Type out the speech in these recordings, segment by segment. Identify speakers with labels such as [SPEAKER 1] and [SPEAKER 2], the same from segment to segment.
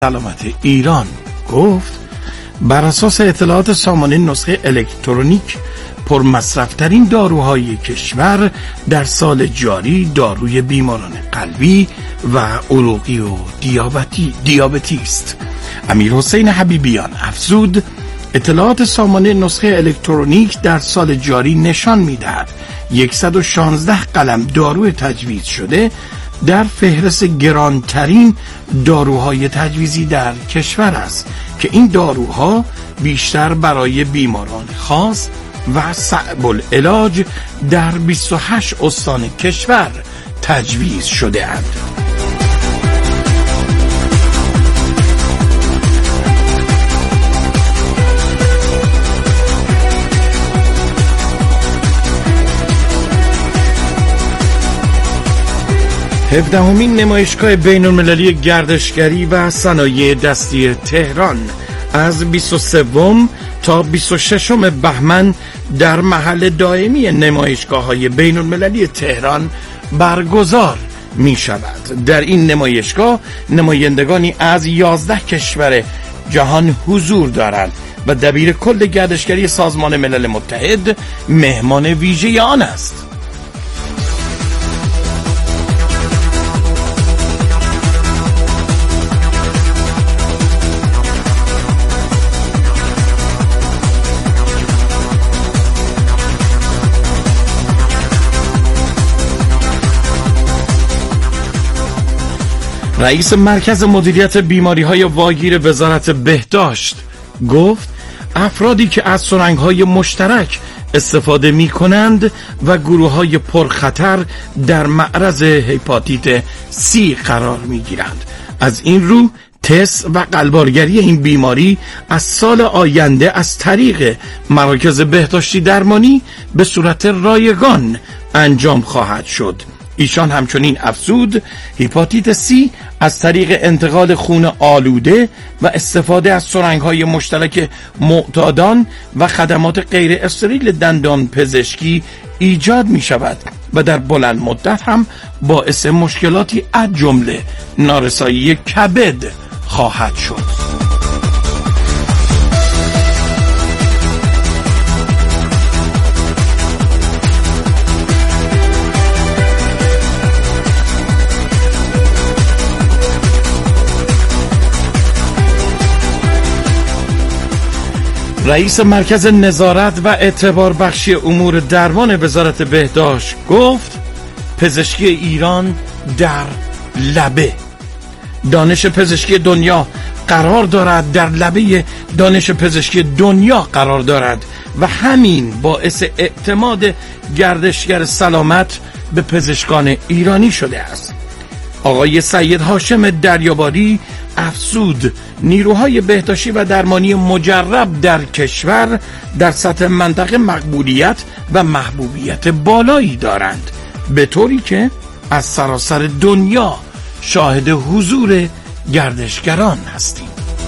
[SPEAKER 1] سلامت ایران گفت بر اساس اطلاعات سامانه نسخه الکترونیک پرمصرف‌ترین داروهای کشور در سال جاری داروی بیماران قلبی و عروقی و دیابتی است. امیرحسین حبیبیان افزود اطلاعات سامانه نسخه الکترونیک در سال جاری نشان می‌دهد 116 قلم داروی تجویز شده در فهرست گرانترین داروهای تجویزی در کشور است که این داروها بیشتر برای بیماران خاص و صعب العلاج در 28 استان کشور تجویز شده اند. 17مین نمایشگاه بین‌المللی گردشگری و صنایع دستی تهران از 23 تا 26 بهمن در محل دائمی نمایشگاه‌های بین‌المللی تهران برگزار می شود. در این نمایشگاه نمایندگانی از 11 کشور جهان حضور دارند و دبیر کل گردشگری سازمان ملل متحد مهمان ویژه آن است. رئیس مرکز مدیریت بیماری‌های واگیر وزارت بهداشت گفت افرادی که از سرنگ‌های مشترک استفاده می‌کنند و گروه‌های پرخطر در معرض هپاتیت C قرار می‌گیرند. از این رو تست و قلبارگری این بیماری از سال آینده از طریق مراکز بهداشتی درمانی به صورت رایگان انجام خواهد شد. ایشان همچنین افزود هپاتیت C از طریق انتقال خون آلوده و استفاده از سرنگ‌های مشترک معتادان و خدمات غیر استریل دندان پزشکی ایجاد می شود و در بلند مدت هم باعث مشکلاتی از جمله نارسایی کبد خواهد شد. رئیس مرکز نظارت و اعتبار بخشی امور درمان وزارت بهداشت گفت پزشکی ایران در لبه. دانش پزشکی دنیا قرار دارد در لبه دانش پزشکی دنیا قرار دارد و همین باعث اعتماد گردشگر سلامت به پزشکان ایرانی شده است. آقای سید هاشم دریاباری افزود نیروهای بهداشتی و درمانی مجرب در کشور در سطح منطقه مقبولیت و محبوبیت بالایی دارند، به طوری که از سراسر دنیا شاهد حضور گردشگران هستیم.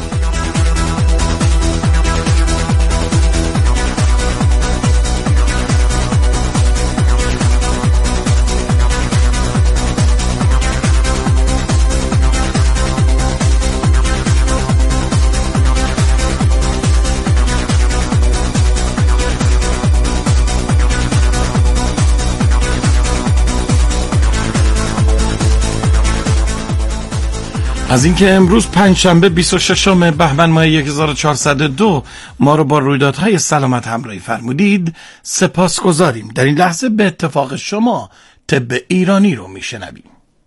[SPEAKER 1] از اینکه امروز پنجشنبه 26 بهمن ماه 1402 ما رو با رویدادهای سلامت همراهی فرمودید سپاسگزاریم. در این لحظه به اتفاق شما طب ایرانی رو میشنویم.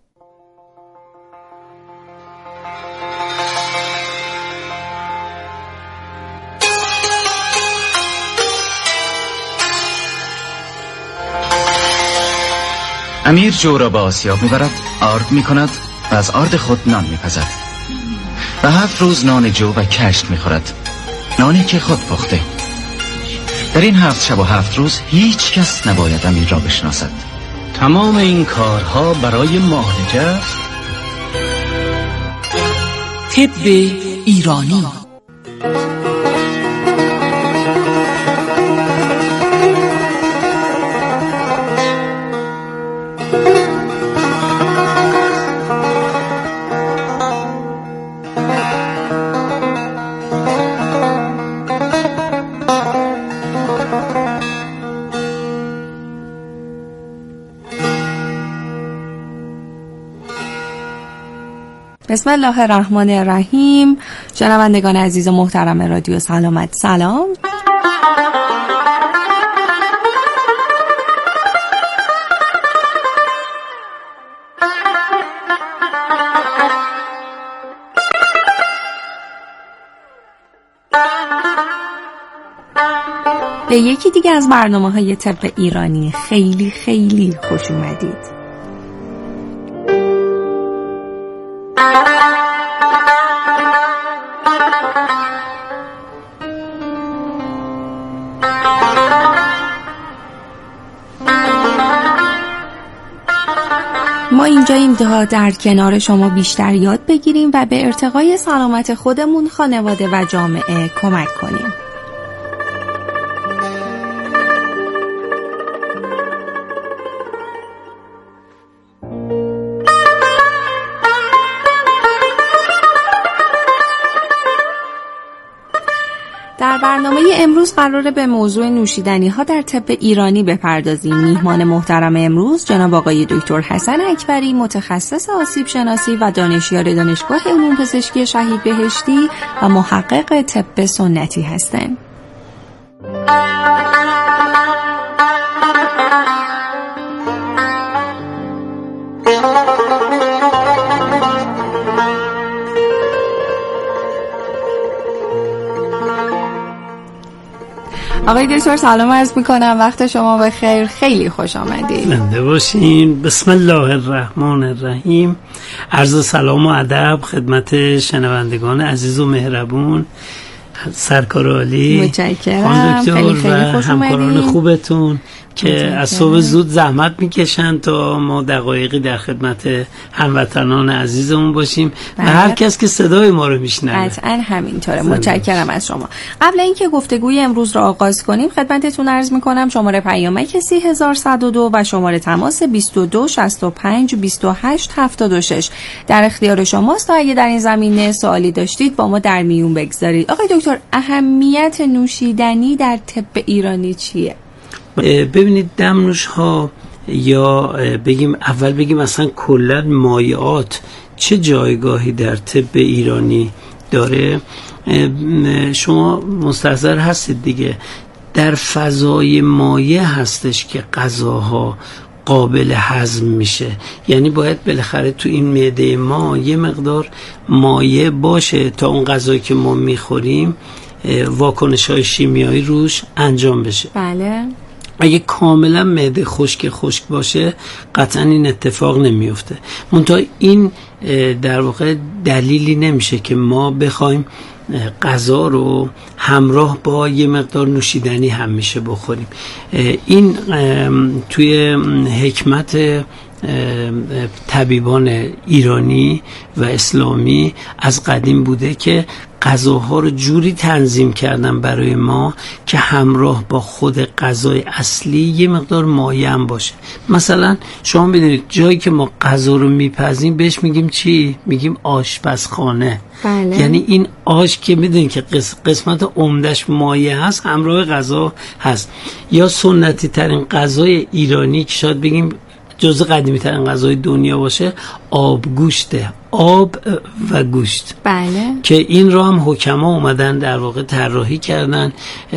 [SPEAKER 2] امیر جو را به آسیاب میبرد، آرد میکند و از آرد خود نان میپزد و 7 روز نان جو و کشت میخورد، نانی که خود پخته. در این 7 شب و 7 روز هیچ کس نباید امیر را بشناسد.
[SPEAKER 3] تمام این کارها برای معالجه است.
[SPEAKER 4] طب ایرانی.
[SPEAKER 5] بسم الله الرحمن الرحیم. شنوندگان عزیز و محترم رادیو سلامت، سلام. به یکی دیگه از برنامه‌های طب ایرانی خیلی خیلی خوش اومدید. ما اینجاییم تا در کنار شما بیشتر یاد بگیریم و به ارتقای سلامت خودمون، خانواده و جامعه کمک کنیم. در برنامه امروز قراره به موضوع نوشیدنی ها در طب ایرانی بپردازیم. میهمان محترم امروز جناب آقای دکتر حسن اکبری، متخصص آسیب شناسی و دانشیار دانشگاه علوم پزشکی شهید بهشتی و محقق طب سنتی هستند. آقای دکتر سلام عرض میکنم، وقت شما بخیر، خیلی خوش آمدید.
[SPEAKER 3] زنده باشین. بسم الله الرحمن الرحیم. عرض سلام و ادب خدمت شنوندگان عزیز و مهربون، سرکار عالی،
[SPEAKER 5] متشکرم، خیلی خیلی خوش اومدید،
[SPEAKER 3] همکاران خوبتون که از صبح زود زحمت میکشن تا ما دقایقی در خدمت هموطنان عزیزمون باشیم و هر کس که صدای ما رو میشنوه.
[SPEAKER 5] قطعا همینطوره. متشکرم از شما. قبل اینکه گفتگوی امروز را آغاز کنیم خدمتتون عرض میکنم شماره پیامک 30102 و شماره تماس 22 65 28 76 در اختیار شماست تا اگه در این زمینه سوالی داشتید با ما در میون بگذارید. آقای دکتر، اهمیت نوشیدنی در طب ایرانی چیه؟
[SPEAKER 3] ببینید، دمنوش ها یا اول بگیم اصلا کلا مایعات چه جایگاهی در طب ایرانی داره. شما مستحضر هستید دیگه، در فضای مایع هستش که غذاها قابل هضم میشه. یعنی باید بالاخره تو این معده ما یه مقدار مایع باشه تا اون غذایی که ما میخوریم واکنش‌های شیمیایی روش انجام بشه.
[SPEAKER 5] بله.
[SPEAKER 3] اگه کاملا معده خشک باشه قطعا این اتفاق نمیفته. منتها این در واقع دلیلی نمیشه که ما بخوایم غذا رو همراه با یه مقدار نوشیدنی همیشه بخوریم. این توی حکمت طبیبان ایرانی و اسلامی از قدیم بوده که غذاها رو جوری تنظیم کردن برای ما که همراه با خود غذای اصلی یه مقدار مایع هم باشه. مثلا شما بدونید جایی که ما غذا رو میپزیم بهش میگیم چی؟ میگیم آشپزخانه.
[SPEAKER 5] بله.
[SPEAKER 3] یعنی این آش که میدونید که قسمت عمدش مایع هست همراه غذا هست. یا سنتی ترین غذای ایرانی که شاید بگیم جزء قدیمی ترین غذای دنیا باشه، آبگوشته. آب و گوشت.
[SPEAKER 5] بله. که
[SPEAKER 3] این رو هم حکما اومدن در واقع طراحی کردن.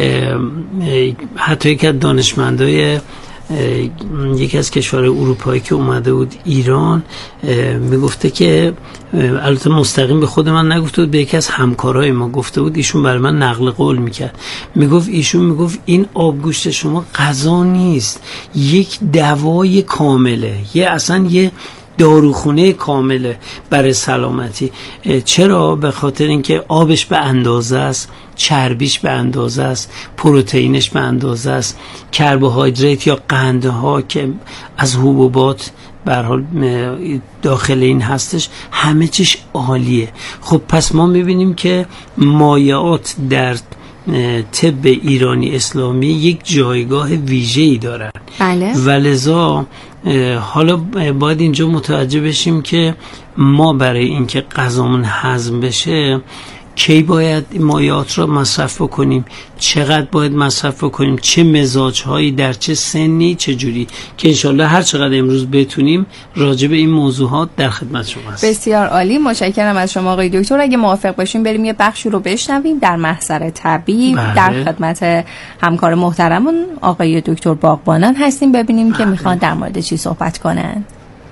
[SPEAKER 3] حتی یک از دانشمندای یکی از کشورهای اروپایی که اومده بود ایران میگفته که، البته مستقیم به خود من نگفته بود، به یکی از همکارای ما گفته بود، ایشون برای من نقل قول میکرد، ایشون میگفت این آبگوشت شما غذا نیست، یک دوای کامله، اصلا یه داروخونه کامله برای سلامتی. چرا؟ به خاطر اینکه آبش به اندازه است، چربیش به اندازه است، پروتئینش به اندازه است، کربوهیدرات یا قندها که از حبوبات به هر حال داخل این هستش، همه چیش عالیه. خب پس ما میبینیم که مایعات در طب ایرانی اسلامی یک جایگاه ویژه‌ای دارن.
[SPEAKER 5] بله.
[SPEAKER 3] ولذا حالا باید اینجا متوجه بشیم که ما برای اینکه غذامون هضم بشه کی باید مایعات را مصرف بکنیم، چقدر باید مصرف بکنیم، چه مزاج‌هایی، در چه سنی، چه جوری، که انشالله هر چقدر امروز بتونیم راجع به این موضوعات در خدمت شما هستیم.
[SPEAKER 5] بسیار عالی، متشکرم از شما آقای دکتر. اگه موافق باشیم بریم یه بخشی رو بشنویم در محضر طبیب. در خدمت همکار محترمون آقای دکتر باغبانان هستیم، ببینیم که میخوان در مورد چی صحبت کنن.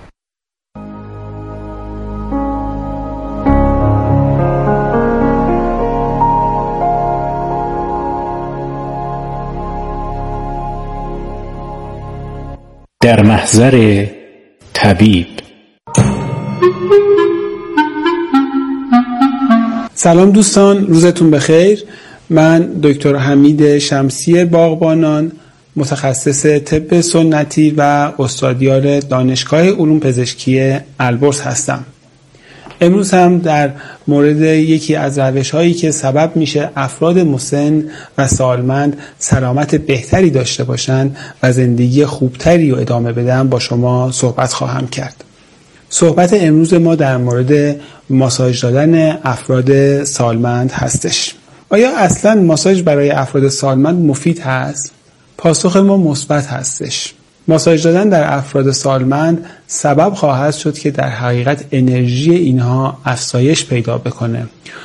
[SPEAKER 6] در محضر طبیب.
[SPEAKER 7] سلام دوستان، روزتون بخیر. من دکتر حمید شمسی باغبانان، متخصص طب سنتی و استادیار دانشگاه علوم پزشکی البرز هستم. امروز هم در مورد یکی از روش‌هایی که سبب میشه افراد مسن و سالمند سلامت بهتری داشته باشند و زندگی خوبتری رو ادامه بدن با شما صحبت خواهم کرد. صحبت امروز ما در مورد ماساژ دادن افراد سالمند هستش. آیا اصلاً ماساژ برای افراد سالمند مفید هست؟ پاسخ ما مثبت هستش. ماساژ دادن در افراد سالمند سبب خواهد شد که در حقیقت انرژی اینها افزایش پیدا بکنه،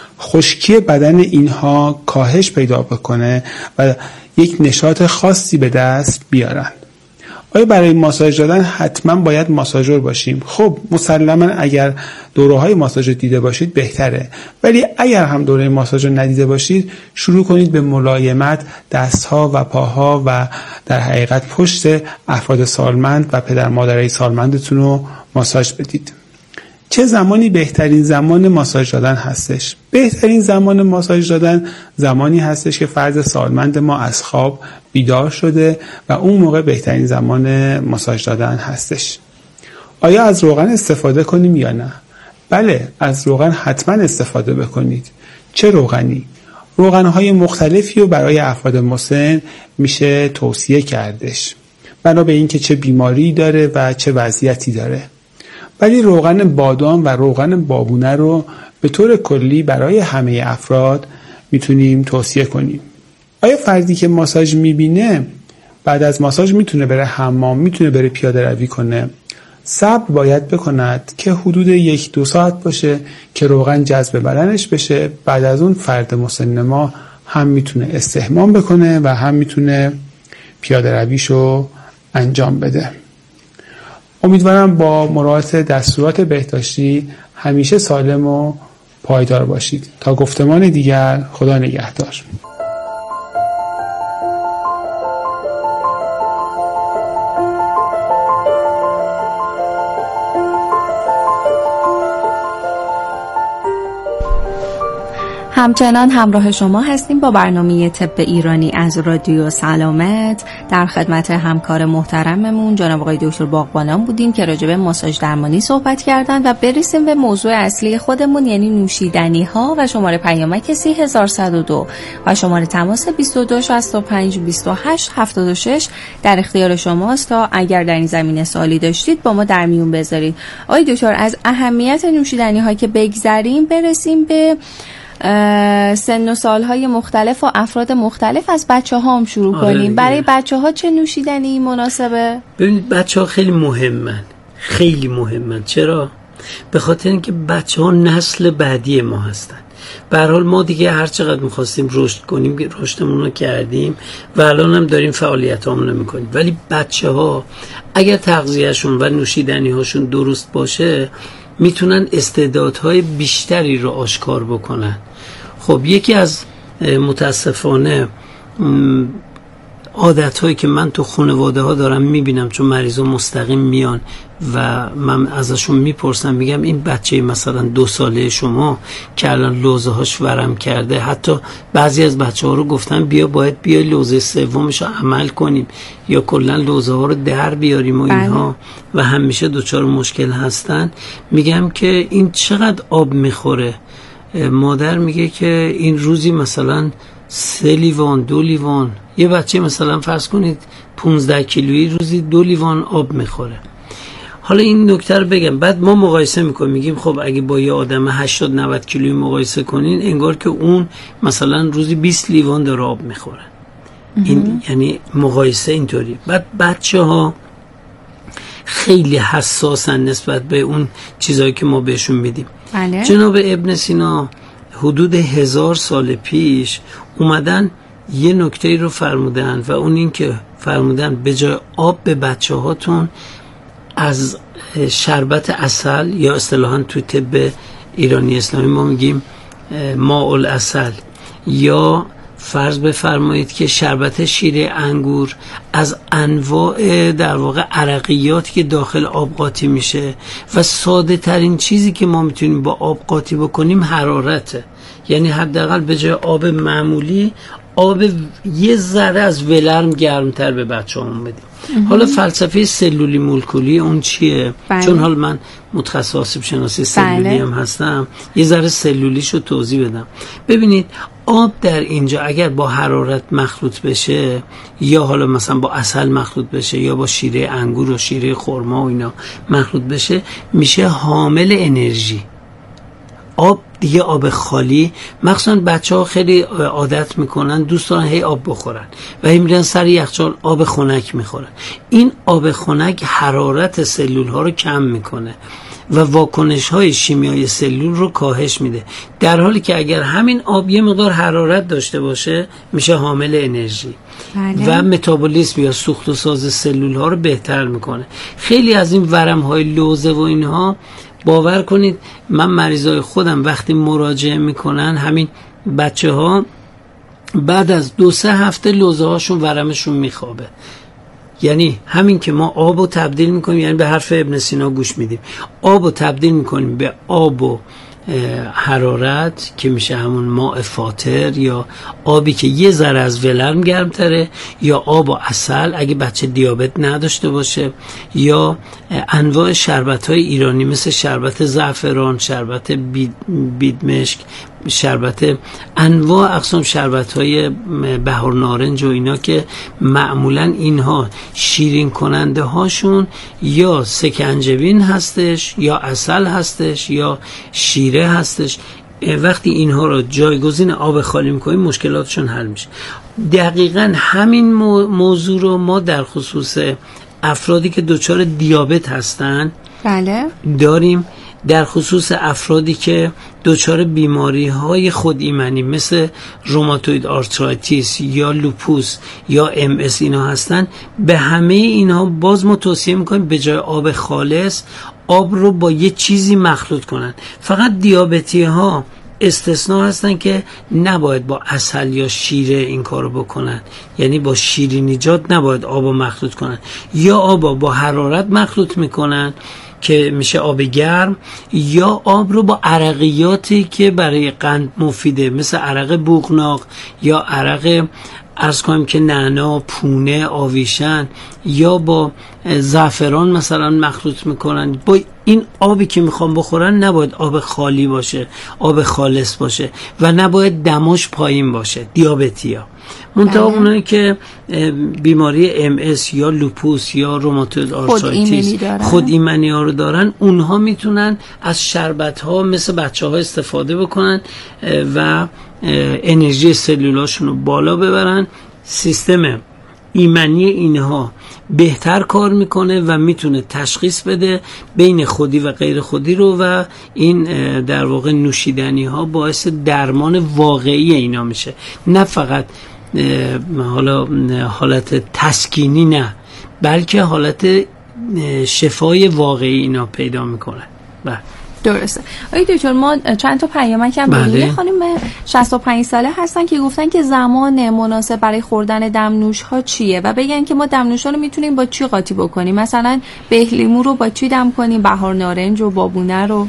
[SPEAKER 7] خشکی بدن اینها کاهش پیدا بکنه و یک نشاط خاصی به دست بیارن. آیا برای ماساژ دادن حتما باید ماساژور باشیم؟ خب مسلما اگر دوره‌های ماساژ دیده باشید بهتره، ولی اگر هم دوره ماساژ ندیده باشید شروع کنید به ملایمت دستها و پاها و در حقیقت پشت افراد سالمند و پدر مادرای سالمندتون رو ماساژ بدید. چه زمانی بهترین زمان ماساژ دادن هستش؟ بهترین زمان ماساژ دادن زمانی هستش که فرد سالمند ما از خواب بیدار شده و اون موقع بهترین زمان ماساژ دادن هستش. آیا از روغن استفاده کنیم یا نه؟ بله، از روغن حتما استفاده بکنید. چه روغنی؟ روغن‌های مختلفی رو برای افراد مسن میشه توصیه کردش، بنا به اینکه چه بیماری داره و چه وضعیتی داره. ولی روغن بادام و روغن بابونه رو به طور کلی برای همه افراد میتونیم توصیه کنیم. آیا فردی که ماساژ میبینه بعد از ماساژ میتونه بره حمام، میتونه بره پیاده روی کنه؟ صبر باید بکند که حدود 1-2 ساعت باشه که روغن جذب بدنش بشه. بعد از اون فرد مسن ما هم میتونه استحمام بکنه و هم میتونه پیاده رویشو انجام بده. امیدوارم با مراعات دستورات بهداشتی همیشه سالم و پایدار باشید. تا گفتمان دیگر، خدا نگهدار.
[SPEAKER 5] همچنان همراه شما هستیم با برنامه طب ایرانی از رادیو سلامت. در خدمت همکار محترممون جناب آقای دکتر باغبانان بودیم که راجع به ماساژ درمانی صحبت کردن و برسیم به موضوع اصلی خودمون، یعنی نوشیدنی ها و شماره پیامک 30102 و شماره تماس 22 65 28 76 در اختیار شماست تا اگر در این زمینه سوالی داشتید با ما در میون بذارید. آقای دکتر، از اهمیت نوشیدنی ها که بگذریم برسیم به سن و سالهای مختلف و افراد مختلف. از بچه ها هم شروع کنیم. برای بچه ها چه نوشیدنی مناسبه؟
[SPEAKER 3] ببینید بچه ها خیلی مهمن. چرا؟ به خاطر اینکه بچه ها نسل بعدی ما هستن. به هر حال ما دیگه هر چقدر می‌خواستیم رشد کنیم رشدمون رو کردیم و الان هم داریم فعالیتامون رو می‌کنیم، ولی بچه‌ها اگر تغذیه‌شون و نوشیدنی‌هاشون درست باشه میتونن استعدادهای بیشتری رو آشکار بکنن. خب یکی از متاسفانه عادت‌هایی که من تو خانواده ها دارم میبینم، چون مریضا مستقیم میان و من ازشون میپرسم، میگم این بچه مثلا 2 ساله شما که الان لوزه هاش ورم کرده، حتی بعضی از بچه ها رو گفتن باید بیا لوزه سومش رو عمل کنیم یا کلا لوزه ها رو در بیاریم و اینها و همیشه دوچار مشکل هستن. میگم که این چقدر آب میخوره. مادر میگه که این روزی مثلا 3 لیوان 2 لیوان، یه بچه مثلا فرض کنید 15 کیلویی روزی 2 لیوان آب میخوره. حالا این نکته رو بگم، بعد ما مقایسه میکنیم میگیم خب اگه با یه آدم 80-90 کیلویی مقایسه کنین انگار که اون مثلا روزی 20 لیوان داره آب میخوره. این یعنی مقایسه اینطوری. بعد بچه‌ها خیلی حساسن نسبت به اون چیزایی که ما بهشون میدیم.
[SPEAKER 5] بله.
[SPEAKER 3] جناب ابن سینا حدود 1000 سال پیش اومدن یه نکته رو فرمودن و اون این که فرمودن به جای آب به بچه هاتون از شربت عسل، یا اصطلاحاً تو طب ایرانی اسلامی ما میگیم ماء العسل، یا فرض بفرمایید که شربت شیره انگور، از انواع در واقع عرقیاتی که داخل آب قاطی میشه و ساده ترین چیزی که ما میتونیم با آب قاطی بکنیم حرارته. یعنی حداقل به جای آب معمولی آب یه ذره از ولرم گرمتر به بچه‌هامون بدیم. حالا فلسفه سلولی مولکولی اون چیه؟
[SPEAKER 5] بله.
[SPEAKER 3] چون حالا من متخصص آسیب شناسی سلولی هم هستم، یه ذره سلولیشو توضیح بدم. ببینید آب در اینجا اگر با حرارت مخلوط بشه، یا حالا مثلا با عسل مخلوط بشه، یا با شیره انگور و شیره خرما و اینا مخلوط بشه، میشه حامل انرژی. آب دیگه آب خالی، مخصوصا بچه‌ها خیلی عادت میکنن دوست دارن هی آب بخورن و هی میرن سر یخچال آب خنک میخورن. این آب خنک حرارت سلول ها رو کم میکنه و واکنش های شیمیایی سلول رو کاهش میده، در حالی که اگر همین آب یه مقدار حرارت داشته باشه میشه حامل انرژی.
[SPEAKER 5] بله.
[SPEAKER 3] و متابولیسم یا سوخت و ساز سلول ها رو بهتر میکنه. خیلی از این ورم های لوزه و اینها باور کنید من مریضای خودم وقتی مراجعه میکنن همین بچه ها بعد از 2-3 هفته لوزه هاشون ورمشون میخوابه. یعنی همین که ما آب رو تبدیل میکنیم، یعنی به حرف ابن سینا گوش میدیم، آب رو تبدیل میکنیم به آب و حرارت که میشه همون ماء فاتر، یا آبی که یه ذره از ولرم گرمتره، یا آب و عسل اگه بچه دیابت نداشته باشه، یا انواع شربت‌های ایرانی مثل شربت زعفران، شربت بیدمشک، شربت انواع اقسام شربت‌های بهار نارنج و اینا که معمولاً اینها شیرین کننده هاشون یا سکنجبین هستش، یا عسل هستش، یا شیره هستش. وقتی اینها رو جایگزین آب خالی میکنیم مشکلاتشون حل میشه. دقیقاً همین موضوع رو ما در خصوص افرادی که دچار دیابت هستن
[SPEAKER 5] بله
[SPEAKER 3] داریم، در خصوص افرادی که دچار بیماری های خود ایمنی مثل روماتوید آرترایتیس یا لوپوس یا MS اینا هستن. به همه اینها باز ما توصیه میکنیم به جای آب خالص آب رو با یه چیزی مخلوط کنن. فقط دیابتی ها استثناء هستن که نباید با عسل یا شیره این کارو بکنن، یعنی با شیرینیجات نباید آبو مخلوط کنن، یا آبو با حرارت مخلوط میکنن که میشه آب گرم، یا آب رو با عرقیاتی که برای قند مفیده مثل عرق بوقناق یا عرق عرض کنیم که نعنا، پونه، آویشن، یا با زعفران مثلا مخلوط میکنن. با این آبی که میخوام بخورن نباید آب خالی باشه، آب خالص باشه و نباید دماش پایین باشه. دیابتی ها منطقه اونایی که بیماری MS یا لوپوس یا روماتوید آرترایتیس خود ایمنی ها رو دارن، اونها میتونن از شربت ها مثل بچه ها استفاده بکنن و انرژی سلولاشون رو بالا ببرن. سیستم ایمنی اینها بهتر کار میکنه و میتونه تشخیص بده بین خودی و غیر خودی رو، و این در واقع نوشیدنی ها باعث درمان واقعی اینا میشه، نه فقط حالا حالت تسکینی، نه بلکه حالت شفای واقعی اینا پیدا میکنه. بله
[SPEAKER 5] درسته. آقای دکتر ما چند تا پیامک هم داریم. یه خانم 65 ساله هستن که گفتن که زمان مناسب برای خوردن دمنوش ها چیه و بگن که ما دمنوش ها رو میتونیم با چی قاطی بکنیم، مثلا بهلیمو رو با چی دم کنیم، بهار نارنج و بابونه رو.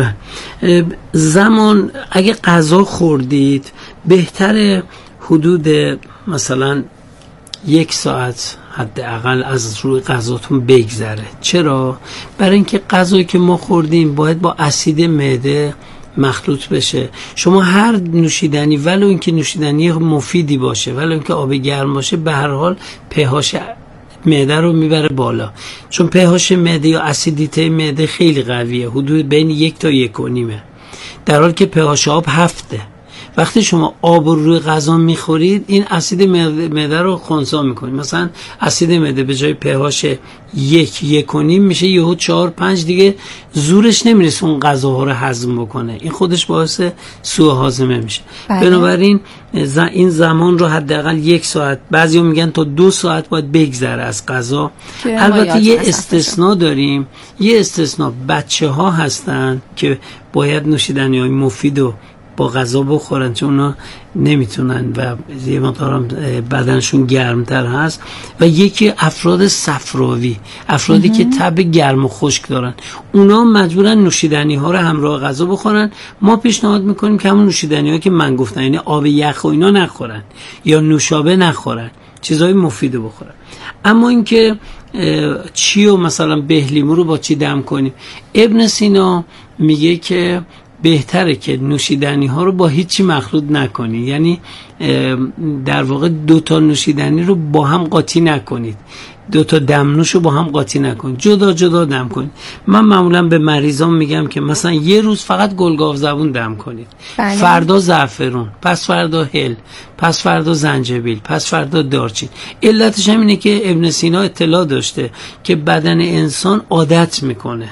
[SPEAKER 3] زمان اگه غذا خوردید بهتره حدود مثلا 1 ساعت حداقل از روی غذاتون بگذره. چرا؟ برای اینکه غذایی که ما خوردیم باید با اسید معده مخلوط بشه. شما هر نوشیدنی ولو اینکه نوشیدنی مفیدی باشه، ولو اینکه آب گرم باشه، به هر حال pH معده رو میبره بالا، چون pH معده یا اسیدیته معده خیلی قویه، حدود بین 1 تا 1.5، در حالی که pH آب 7. وقتی شما آب رو روی غذا میخورید این اسید معده رو خنثی میکنید. مثلا اسید معده به جای pH 1.5 میشه یهو 4-5، دیگه زورش نمیرسه اون غذاها رو هضم بکنه، این خودش باعث سوء هاضمه میشه. بنابراین این زمان رو حداقل 1 ساعت، بعضیا میگن تا 2 ساعت باید بگذره از غذا. البته یه استثناء داریم، یه استثناء بچه‌ها هستن که باید نوشیدنی‌های مفیدو با غذا بخورن چون اونا نمیتونن و یه مقدار بدنشون گرمتر هست، و یکی افراد صفراوی، افرادی که تب گرم و خشک دارن، اونا مجبورن نوشیدنی ها رو همراه غذا بخورن. ما پیشنهاد میکنیم که همون نوشیدنی ها که من گفتم، یعنی آب یخ و اینا نخورن یا نوشابه نخورن، چیزای مفیدو بخورن. اما اینکه چی و مثلا بهلیمو رو با چی دم کنیم، ابن سینا میگه که بهتره که نوشیدنی ها رو با هیچی مخلوط نکنید، یعنی در واقع 2 تا نوشیدنی رو با هم قاطی نکنید، 2 تا دمنوش رو با هم قاطی نکنید، جدا جدا دم کنید. من معمولا به مریضان میگم که مثلا یه روز فقط گلگاو زبون دم کنید، فردا زعفرون، پس فردا هل، پس فردا زنجبیل، پس فردا دارچین. علتش هم اینه که ابن سینا اطلاع داشته که بدن انسان عادت میکنه،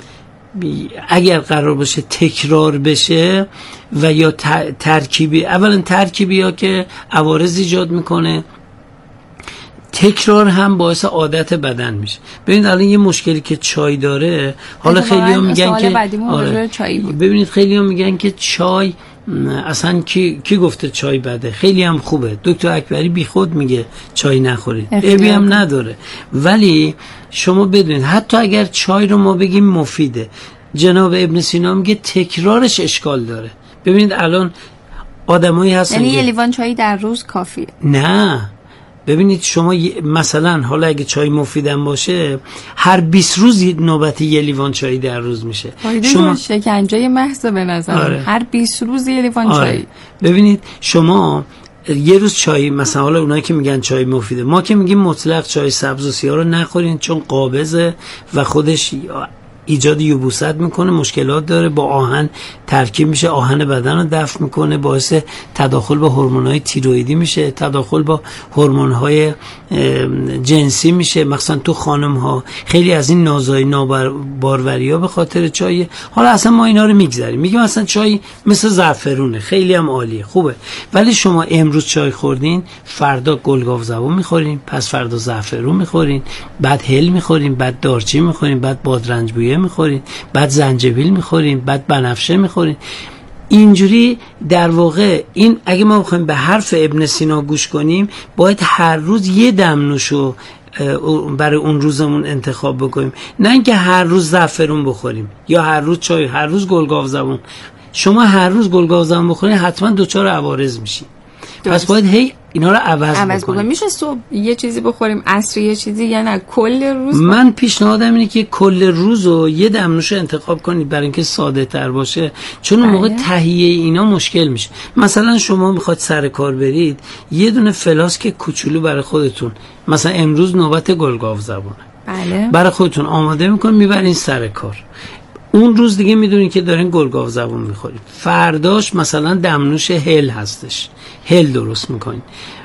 [SPEAKER 3] اگر قرار باشه تکرار بشه و یا ترکیبی، اولا ترکیبی ها که عوارض ایجاد میکنه، تکرار هم باعث عادت بدن میشه. ببینید الان یه مشکلی که چای داره، حالا خیلی ها میگن که ببینید خیلی ها میگن که چای اصلا کی گفته چای بده؟ خیلی هم خوبه. دکتر اکبری بی خود میگه چای نخورید، عیبی هم نداره. ولی شما بدونید حتی اگر چای رو ما بگیم مفیده، جناب ابن سینا میگه تکرارش اشکال داره. ببینید الان آدمایی هستن،
[SPEAKER 5] یعنی یه لیوان چای در روز کافیه؟
[SPEAKER 3] نه، ببینید شما مثلا حالا اگه چای مفیدم باشه، هر 20 روز نوبت یه لیوان چای در روز میشه.
[SPEAKER 5] شما شکنجه محض به نظر. هر 20 روز یه لیوان چای.
[SPEAKER 3] ببینید شما یه روز چای، مثلا حالا اونایی که میگن چای مفیده، ما که میگیم مطلق چای سبز و سیاه رو نخورین چون قابضه و خودش ایجاد یبوست میکنه، مشکلات داره، با آهن ترکیب میشه، آهن بدن رو دفع میکنه، باعث تداخل با هورمون‌های تیروئیدی میشه، تداخل با هورمون‌های جنسی میشه، مثلا تو خانم‌ها خیلی از این نازای ناباروریا به خاطر چای. حالا اصلا ما اینا رو میگذاریم، میگیم اصلا چای مثل زعفرونه، خیلی هم عالیه، خوبه، ولی شما امروز چای خوردین، فردا گلگاو زبون میخورین، پس فردا زعفرون میخورین، بعد هل میخورین، بعد دارچین میخورین، بعد بادرنج بویه میخورین، بعد زنجبیل میخورین، بعد بنفشه میخورین. اینجوری در واقع این اگه ما بخوایم به حرف ابن سینا گوش کنیم، باید هر روز یه دمنوشو برای اون روزمون انتخاب بکنیم، نه اینکه هر روز زعفرون بخوریم یا هر روز چای، هر روز گلگاو زبون. شما هر روز گلگاو زبون بخورین حتما دچار عوارض میشین. پس باید هی اینا رو عوض بکنیم.
[SPEAKER 5] میشه صبح یه چیزی بخوریم، عصر یه چیزی، یا نه کل روز؟
[SPEAKER 3] من پیشنهادم اینه که کل روز رو یه دمنوش انتخاب کنید برای اینکه ساده تر باشه، چون اون موقع تهیه اینا مشکل میشه. مثلا شما میخواد سر کار برید، یه دونه فلاسک کوچولو برای خودتون، مثلا امروز نوبت گلگاو زبونه،
[SPEAKER 5] بله،
[SPEAKER 3] برای خودتون آماده میکنید، میبرین سر کار. اون روز دیگه میدونین که دارین گلگاو زبون میخورید، فرداش مثلا دمنوش هل هستش، هل درست میکنین.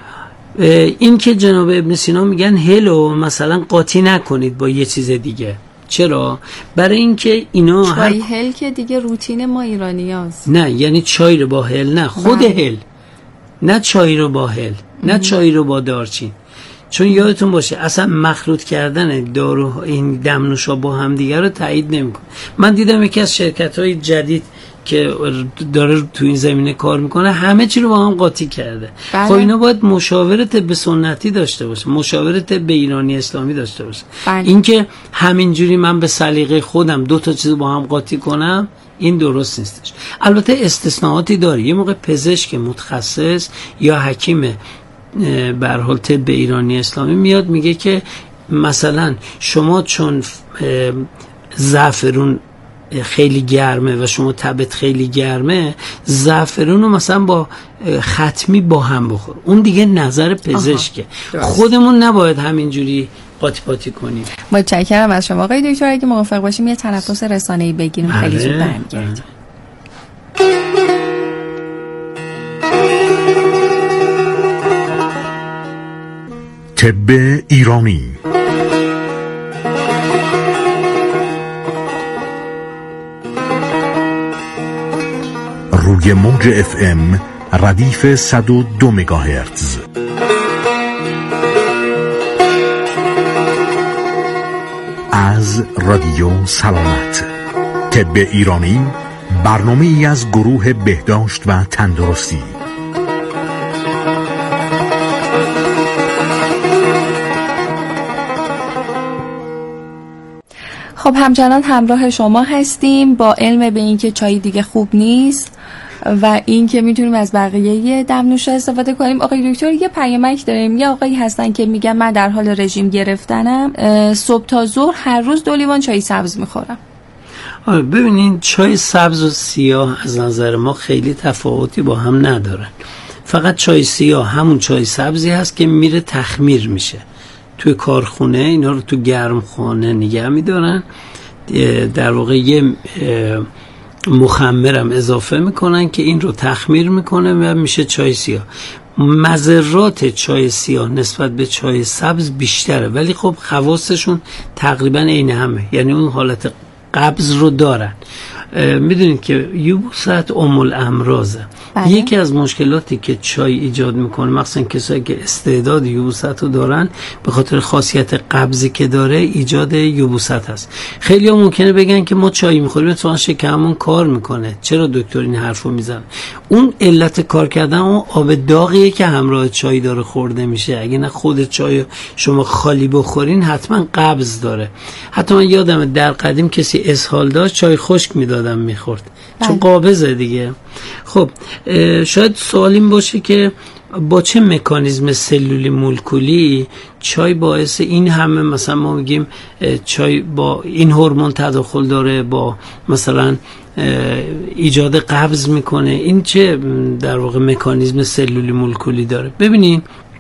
[SPEAKER 3] این که جناب ابن سینا میگن هلو مثلا قاطی نکنید با یه چیز دیگه. چرا؟ برای اینکه اینا
[SPEAKER 5] چای هل که دیگه روتین ما ایرانیاست.
[SPEAKER 3] نه، یعنی چای رو با هل نه، خود هل، نه چای رو با هل، نه چای رو با دارچین. چون یادتون باشه اصلا مخلوط کردن دارو این دمنوشا با هم دیگه رو تایید نمیکنه. من دیدم یکی از شرکت‌های جدید که داره تو این زمینه کار میکنه همه چی رو با هم قاطی کرده. خب اینا باید مشاور طب سنتی داشته باشه، مشاور طب ایرانی اسلامی داشته باشه. اینکه همینجوری من به سلیقه خودم 2 تا چیز با هم قاطی کنم، این درست نیستش. البته استثناءاتی داره. یه موقع پزشک متخصص یا حکیم به هر حال طب ایرانی اسلامی میاد میگه که مثلا شما چون زعفرون خیلی گرمه و شما تبت خیلی گرمه، زعفرون رو مثلا با ختمی با هم بخور. اون دیگه نظر پزشکه. خودمون نباید همینجوری قاطی پاتی کنیم.
[SPEAKER 5] متشکرم از شما آقای دکتر. اگه موافق باشیم یه تنفس رسانه‌ای بگیریم خیلی زود برمیگردیم.
[SPEAKER 8] طب ایرانی. روی موج FM ردیف 102 مگاهرتز. از رادیو سلامت. طب ایرانی برنامه ای از گروه بهداشت و تندرستی.
[SPEAKER 5] خب همچنان همراه شما هستیم با علم به این که چای دیگه خوب نیست و این که میتونیم از بقیه دمنوش استفاده کنیم. آقای دکتر یه پیامک داریم، یه آقایی هستن که میگن من در حال رژیم گرفتنم، صبح تا ظهر هر روز 2 لیوان چای سبز میخورم.
[SPEAKER 3] ببینین چای سبز و سیاه از نظر ما خیلی تفاوتی با هم ندارن. فقط چای سیاه همون چای سبزی هست که میره تخمیر میشه توی کارخونه، اینا رو تو گرم خانه نگه میدارن، در واقع یه مخمرم اضافه میکنن که این رو تخمیر میکنه و میشه چای سیاه. مضرات چای سیاه نسبت به چای سبز بیشتره، ولی خب خواصشون تقریبا عین همه، یعنی اون حالت قبض رو دارن. میدونید که یبوست ام الامراضه. یکی از مشکلاتی که چای ایجاد میکنه، مخصوصا کسایی که استعداد یبوست رو دارن، به خاطر خاصیت قبضی که داره ایجاد یبوست هست. خیلی ها ممکنه بگن که ما چای میخوریم اتفاقا شکممون کار میکنه. چرا دکتر این حرفو میزنه؟ اون علت کار کردن اون آب داغیه که همراه چای داره خورده میشه. اگه نه خود چای شما خالی بخورین حتما قبض داره. حتی من یادمه در قدیم کسی اسهال داشت چای خشک میدادم میخورد، چون قابضه دیگه. خب شاید سوال این باشه که با چه مکانیزم سلولی مولکولی چای باعث این همه، مثلا ما میگیم چای با این هورمون تداخل داره، با مثلا ایجاد قبض میکنه، این چه در واقع مکانیزم سلولی مولکولی داره؟ ببینید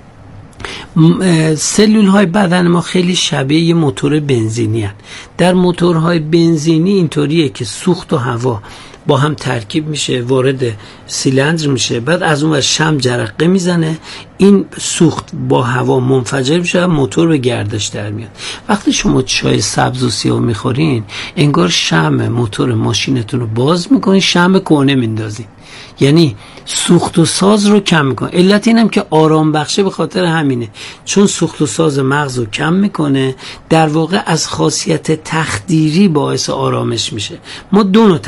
[SPEAKER 3] سلول های بدن ما خیلی شبیه یه موتور بنزینی هست. در موتورهای بنزینی اینطوریه که سوخت و هوا با هم ترکیب میشه، وارد سیلندر میشه، بعد از اون ور شمع جرقه میزنه، این سوخت با هوا منفجر میشه، موتور به گردش در میاد. وقتی شما چای سبز و سیاه میخورین انگار شمع موتور ماشینتون رو باز میکنین، شمع کهنه میندازین، یعنی سوخت و ساز رو کم میکنه. علت اینم که آرام بخشه به خاطر همینه، چون سوخت و ساز مغز رو کم میکنه، در واقع از خاصیت تخدیری باعث آرامش میشه. ما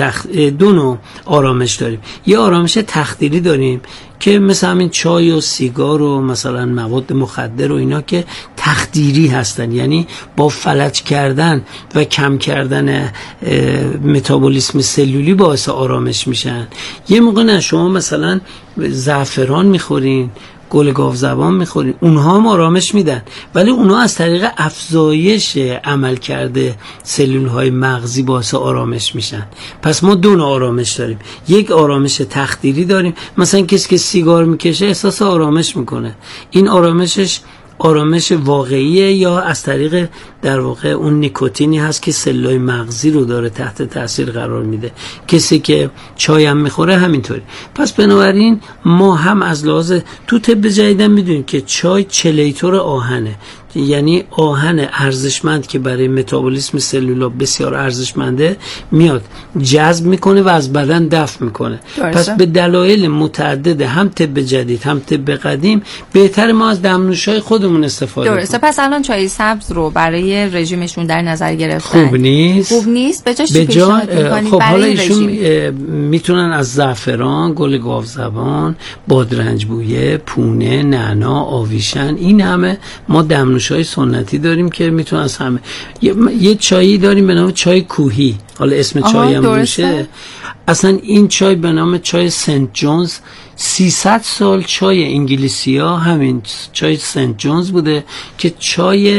[SPEAKER 3] دو نوع آرامش داریم. یه آرامش تخدیری داریم که مثل همین چای و سیگار و مثلا مواد مخدر و اینا که تخدیری هستن، یعنی با فلج کردن و کم کردن متابولیسم سلولی باعث آرامش میشن. یه موقع نه شما مثلا زعفران میخورین، گل گاوزبان میخورین، اونها هم آرامش میدن، ولی اونها از طریق افزایش عمل کرده سلول های مغزی باعث آرامش میشن. پس ما دو نوع آرامش داریم. یک آرامش تخدیری داریم، مثلا کسی که سیگار میکشه احساس آرامش میکنه، این آرامشش آرامش واقعیه یا از طریق در واقع اون نیکوتینی هست که سلولای مغزی رو داره تحت تاثیر قرار میده. کسی که چای هم میخوره همینطوری. پس بنابراین ما هم از لحاظ تو طب جدیدن میدونیم که چای چلیتور آهنه، یعنی آهن ارزشمند که برای متابولیسم سلولا بسیار ارزشمنده میاد جذب میکنه و از بدن دفع میکنه. پس به دلایل متعدد هم طب جدید هم طب قدیم بهتر ما از دمنوش‌های خودمون استفاده کنیم.
[SPEAKER 5] درسته. پس الان چای سبز رو برای رژیمشون در نظر گرفتن
[SPEAKER 3] خوب نیست.
[SPEAKER 5] به جاش چی پیشنهاد می‌کنید؟
[SPEAKER 3] خب حالا ایشون میتونن از زعفران، گل گاوزبان، بادرنج بویه، پونه، نعنا، آویشن، این همه ما دمنوش‌های سنتی داریم که میتونن از همه. یه چایی داریم به نام چای کوهی، حالا اسم چای هم میشه. اصلا این چای به نام چای سنت جونز 300 سال چای انگلیسی ها همین چای سنت جونز بوده که چای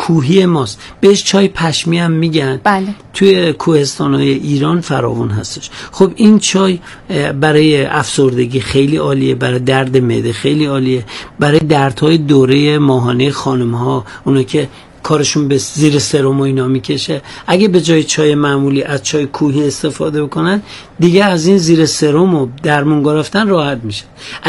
[SPEAKER 3] کوهی ماست. بهش چای پشمی هم میگن.
[SPEAKER 5] بله.
[SPEAKER 3] توی کوهستان‌های ایران فراوان هستش. خب این چای برای افسردگی خیلی عالیه، برای درد معده خیلی عالیه، برای دردهای دوره ماهانه خانم‌ها، اونا که کارشون به زیر سرم و اینا میکشه، اگه به جای چای معمولی از چای کوهی استفاده بکنن دیگه از این زیر سرم و درمون گرفتن راحت میشه.